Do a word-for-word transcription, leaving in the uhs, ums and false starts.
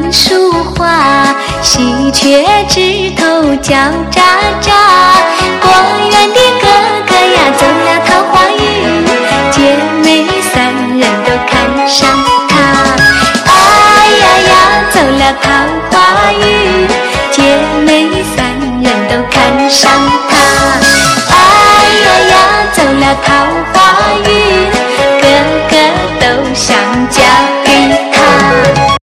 树花，喜鹊枝头叫喳喳。果园的哥哥呀，走了桃花运，姐妹三人都看上他。哎呀呀，走了桃花运，姐妹三人都看上他。哎呀呀，走了桃花运。